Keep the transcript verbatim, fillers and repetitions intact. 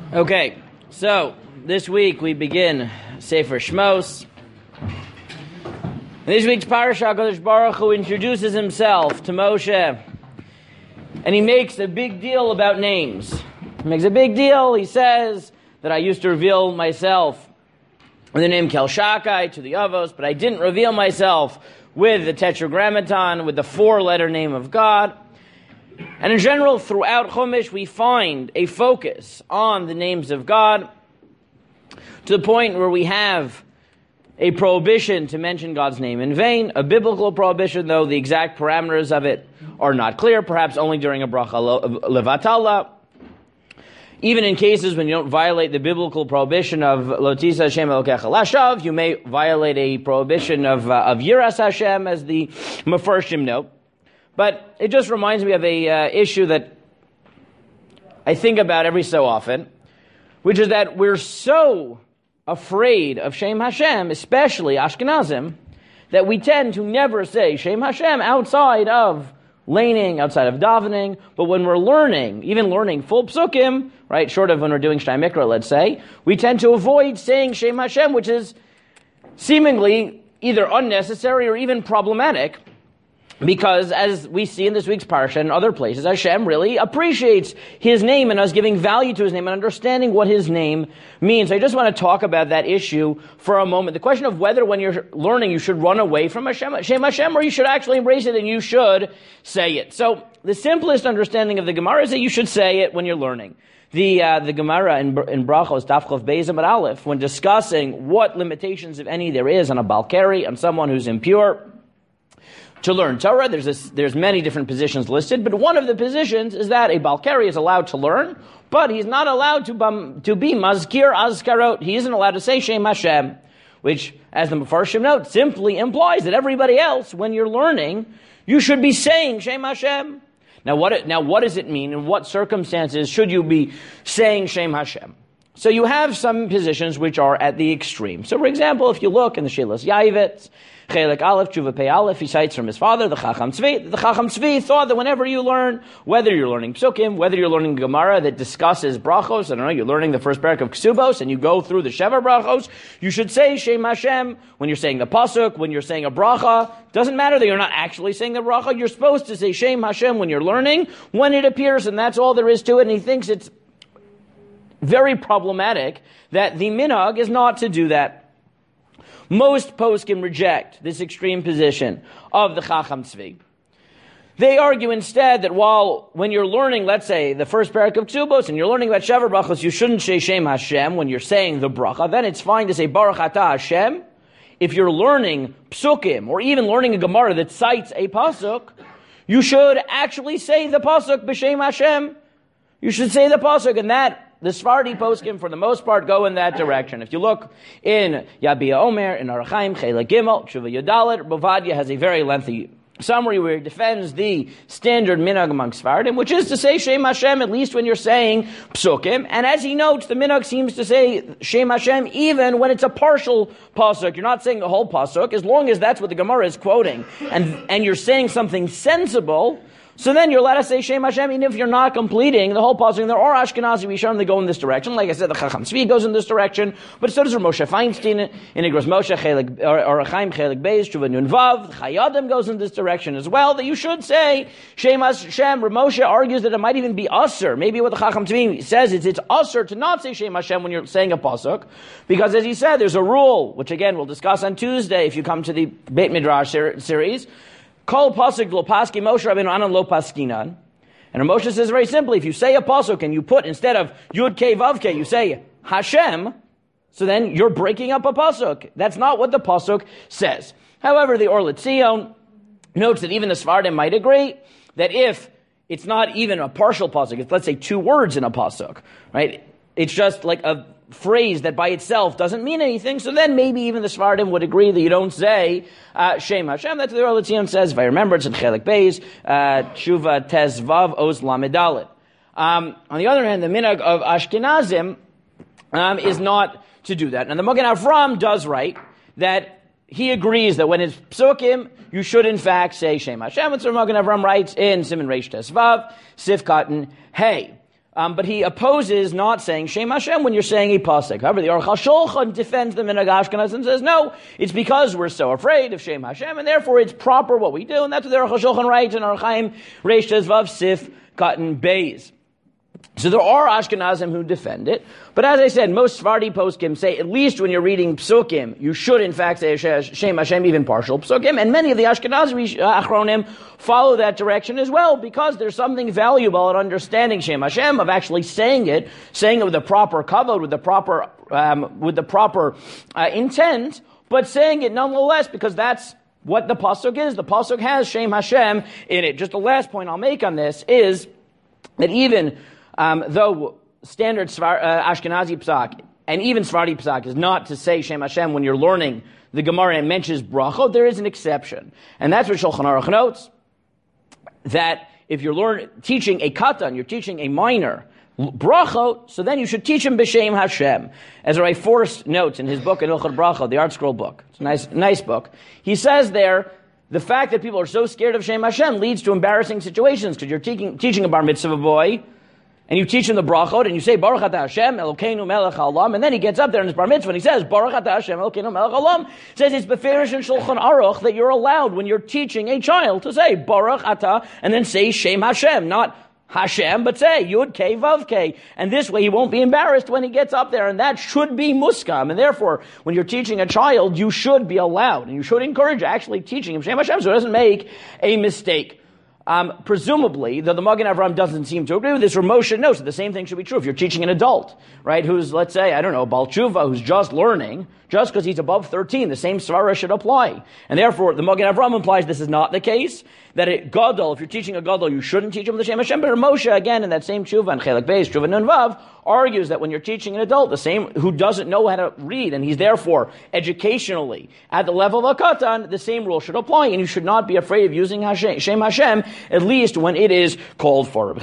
Okay, so this week we begin Sefer Shmos. In this week's parasha, HaKadosh Baruch Hu introduces himself to Moshe, and he makes a big deal about names. He makes a big deal. He says that I used to reveal myself with the name Kel Shakai to the Avos, but I didn't reveal myself with the Tetragrammaton, with the four-letter name of God. And in general, throughout Chumash, we find a focus on the names of God to the point where we have a prohibition to mention God's name in vain, a biblical prohibition, though the exact parameters of it are not clear, perhaps only during a bracha levatala. Even in cases when you don't violate the biblical prohibition of Lo Tisa Hashem Elokecha Lashav, you may violate a prohibition of, uh, of Yiras Hashem, as the Mefarshim note. But it just reminds me of a uh, issue that I think about every so often, which is that we're so afraid of Shem Hashem, especially Ashkenazim, that we tend to never say Shem Hashem outside of laning, outside of davening. But when we're learning, even learning full psukim, right, short of when we're doing Shtei Mikra, let's say, we tend to avoid saying Shem Hashem, which is seemingly either unnecessary or even problematic. Because, as we see in this week's parsha and other places, Hashem really appreciates His name and us giving value to His name and understanding what His name means. So I just want to talk about that issue for a moment. The question of whether when you're learning you should run away from Hashem, Hashem, Hashem, or you should actually embrace it and you should say it. So the simplest understanding of the Gemara is that you should say it when you're learning. The uh, the Gemara in, in Brachos, Daf Chav Beis Amud Aleph, when discussing what limitations, if any, there is on a Balkari, on someone who's impure, to learn Torah, there's a, there's many different positions listed, but one of the positions is that a Balkari is allowed to learn, but he's not allowed to, bum, to be Mazkir Azkarot. He isn't allowed to say Shem Hashem, which, as the Mefarshim note, simply implies that everybody else, when you're learning, you should be saying Shem Hashem. Now what, now what does it mean? In what circumstances should you be saying Shem Hashem? So you have some positions which are at the extreme. So for example, if you look in the Shilas Yaivitz, Chelik Aleph, Tshuva Pei Aleph, he cites from his father, the Chacham Tzvi. The Chacham Tzvi thought that whenever you learn, whether you're learning Psukim, whether you're learning Gemara that discusses brachos, I don't know, you're learning the first parak of Ksubos, and you go through the Sheva brachos, you should say Shem Hashem when you're saying the Pasuk, when you're saying a bracha. Doesn't matter that you're not actually saying the bracha, you're supposed to say Shem Hashem when you're learning, when it appears, and that's all there is to it, and he thinks it's very problematic that the minhag is not to do that. Most poskim reject this extreme position of the Chacham Tzvi. They argue instead that while when you're learning, let's say, the first parak of Ksubos, and you're learning about Sheva brachos, you shouldn't say Shem Hashem when you're saying the bracha, then it's fine to say Baruch Atah Hashem. If you're learning psukim, or even learning a Gemara that cites a pasuk, you should actually say the pasuk b'Shem Hashem. You should say the pasuk, and that the Sephardi poskim, for the most part, go in that direction. If you look in Yabia Omer, in Arachaim, Chela Gimel, Tshuva Yodalet, Bavadia has a very lengthy summary where he defends the standard minhag among Sephardim, which is to say Shem Hashem, at least when you're saying psukim. And as he notes, the minhag seems to say Shem Hashem even when it's a partial pasuk. You're not saying the whole pasuk, as long as that's what the Gemara is quoting, and, and you're saying something sensible. So then you're allowed to say Shem Hashem, even if you're not completing the whole pasuk. And there are Ashkenazi Rishonim that go in this direction. Like I said, the Chacham Tzvi goes in this direction, but so does Moshe Feinstein in Igros Moshe, Chelik, or, or Chaim Chelik Beis, Tshuva Nun Vav. Chayadim goes in this direction as well, that you should say Shem Hashem. Moshe argues that it might even be usher. Maybe what the Chacham Tzvi says is it's usher to not say Shem Hashem when you're saying a pasuk, because as he said, there's a rule, which again we'll discuss on Tuesday if you come to the Beit Midrash ser- series. Kol pasuk lo paski Moshe Rabbeinu anan lo paskinan. And Moshe says very simply, if you say a pasuk and you put, instead of Yud Kei Vav Kei, you say Hashem, so then you're breaking up a pasuk. That's not what the pasuk says. However, the Or L'Tzion notes that even the Sephardim might agree that if it's not even a partial pasuk, it's let's say two words in a pasuk, right? It's just like a phrase that by itself doesn't mean anything, so then maybe even the Sephardim would agree that you don't say uh, Shem Hashem. That's what the Or L'Tzion says. If I remember, it's in Chelik Beis, uh, Tshuva Tes Vav Oz Lamed Dalet. Um, on the other hand, the minhag of Ashkenazim um, is not to do that. And the Magen Avram does write that he agrees that when it's psukim, you should in fact say Shem Hashem. And so Magen Avram writes in Siman Reish Tes Vav, Sif Katan Hey. Um, but he opposes not saying Shem Hashem when you're saying a pasuk. However, the Aruch HaShulchan defends the Minhag Ashkenaz and says, no, it's because we're so afraid of Shem Hashem, and therefore it's proper what we do, and that's what the Aruch HaShulchan writes in Orach Chaim Reish Tez Vav Sif Katan Beis. So there are Ashkenazim who defend it, but as I said, most Sephardi poskim say at least when you're reading Psukim, you should in fact say Shem Hashem, even partial Psukim, and many of the Ashkenazi Achronim follow that direction as well, because there's something valuable in understanding Shem Hashem, of actually saying it, saying it with the proper kavod, with the proper um, with the proper uh, intent, but saying it nonetheless, because that's what the pasuk is. The pasuk has Shem Hashem in it. Just the last point I'll make on this is that even Um, though standard Svar, uh, Ashkenazi Psak and even Sephardi Psak is not to say Shem Hashem when you're learning the Gemara and mentions brachot, there is an exception. And that's what Shulchan Aruch notes, that if you're learn, teaching a katan, you're teaching a minor brachot, so then you should teach him b'Shem Hashem. As Ray Forrest notes in his book, in Hilchot Brachot, the Art Scroll book. It's a nice, nice book. He says there, the fact that people are so scared of Shem Hashem leads to embarrassing situations, because you're teaching, teaching a bar mitzvah boy, and you teach him the brachot, and you say, Baruch Atah Hashem, Elokeinu melech haolam, and then he gets up there in his bar mitzvah, and he says, Baruch Atah Hashem, Elokeinu melech haolam. Says it's beferish in Shulchan Aruch that you're allowed, when you're teaching a child, to say, Baruch Atah, and then say Shem Hashem, not Hashem, but say Yud Kei Vav Kei. And this way he won't be embarrassed when he gets up there, and that should be muskam. And therefore, when you're teaching a child, you should be allowed, and you should encourage actually teaching him Shem Hashem, so he doesn't make a mistake. Um, presumably, though the Magen Avraham doesn't seem to agree with this, or Moshe knows that the same thing should be true if you're teaching an adult, right, who's, let's say, I don't know, Baal Tshuva, who's just learning, just because he's above thirteen, the same svara should apply. And therefore, the Magen Avraham implies this is not the case, that a gadol, if you're teaching a gadol, you shouldn't teach him the Shem Hashem, but Moshe, again, in that same Tshuva, and Chelek Beis, Tshuva Nun Vav, argues that when you're teaching an adult, the same, who doesn't know how to read, and he's therefore educationally at the level of a katan, the same rule should apply, and you should not be afraid of using Hashem, Shem Hashem, at least when it is called for.